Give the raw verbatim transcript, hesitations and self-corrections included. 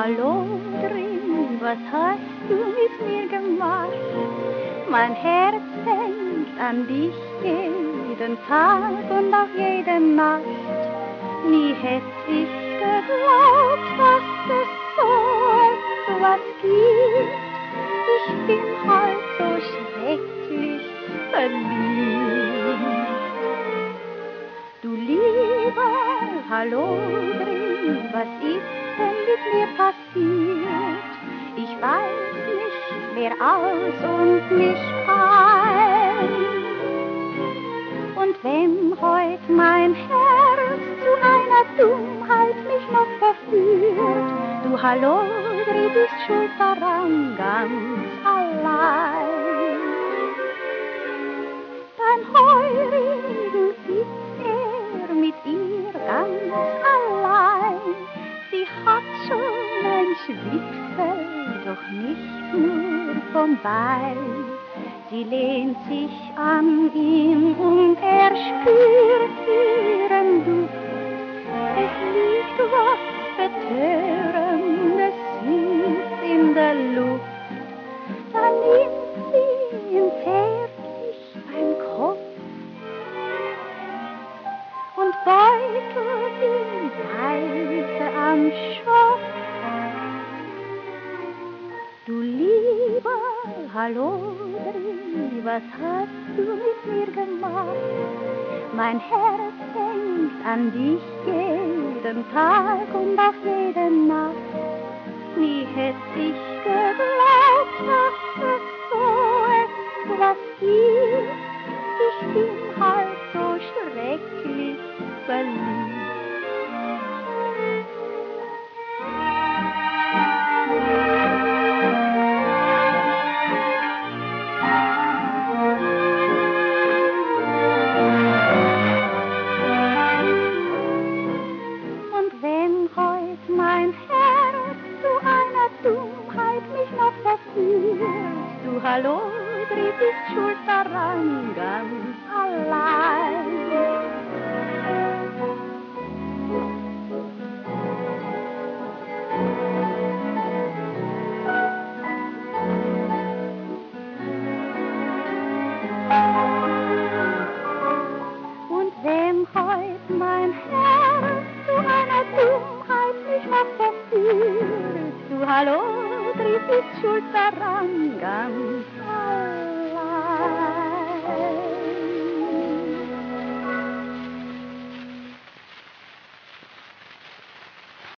Hallo drin, was hast du mit mir gemacht? Mein Herz denkt an dich jeden Tag und auch jede Nacht. Nie hätt ich geglaubt, dass es so etwas gibt. Ich bin halt so schrecklich verliebt. Du lieber Hallo drin, was ist denn mit mir passiert? Ich weiß nicht mehr aus und mich ein. Und wenn heut mein Herz zu einer Dummheit mich noch verführt, du Hallo drin bist schuld daran, ganz allein. Beim Heurigen sitzt er mit ihr ganz allein. Sie hat schon ein Schwipsel, doch nicht nur vom Bein. Sie lehnt sich an ihn und er spürt ihren Duft. Es liegt was Betörendes süß in der Luft. Da nimmt sie ihn zärtlich beim Kopf und beutelt ihn leise am Schopf. Du lieber Hallo drin, was hast du mit mir gemacht? Mein Herz denkt an dich jeden Tag und auch jede Nacht. Nie hätt ich geglaubt, dass es so etwas gibt. Ich bin halt so schrecklich verliebt. Und wenn heut mein Herz zu einer Dummheit mich noch verführt, du Hallo drin bist schuld daran, ganz allein. Und wenn heut mein Herz zu einer Dummheit mich noch verführt, du Hallo drin bist schuld daran, ganz